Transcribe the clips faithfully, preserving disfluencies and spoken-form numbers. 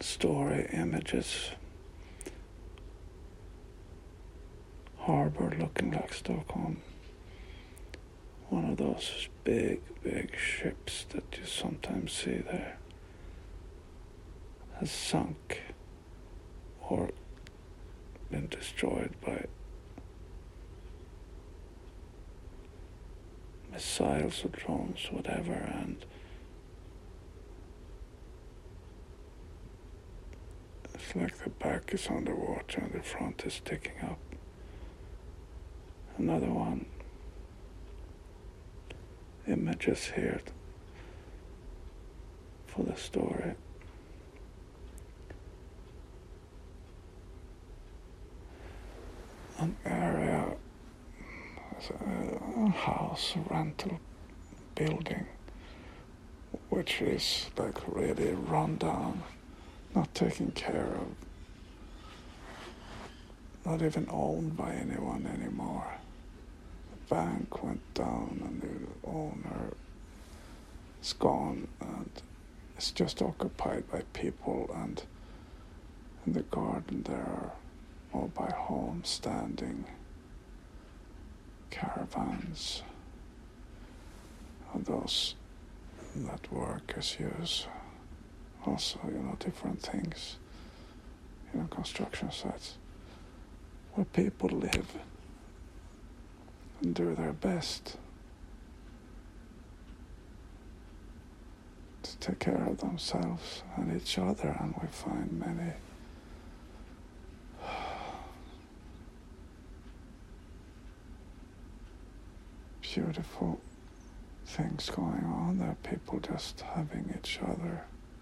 story images. Harbor looking like Stockholm. One of those big, big ships that you sometimes see there has sunk or been destroyed by missiles or drones, whatever, and it's like the back is underwater and the front is sticking up. Another one. Images here for the story. An area, a house, a rental building, which is like really run down, not taken care of, not even owned by anyone anymore. The bank went down and the owner is gone, and it's just occupied by people, and in the garden there are mobile homes standing, caravans of those that workers use. Also, you know, different things, you know, construction sites where people live and do their best to take care of themselves and each other, and we find many beautiful things going on there, people just having each other,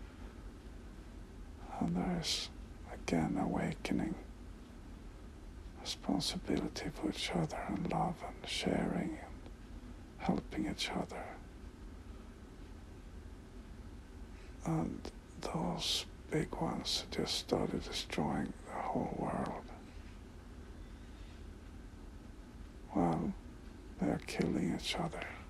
and there's again awakening responsibility for each other and love and sharing and helping each other. And those big ones just started destroying the whole world. Well, they are killing each other.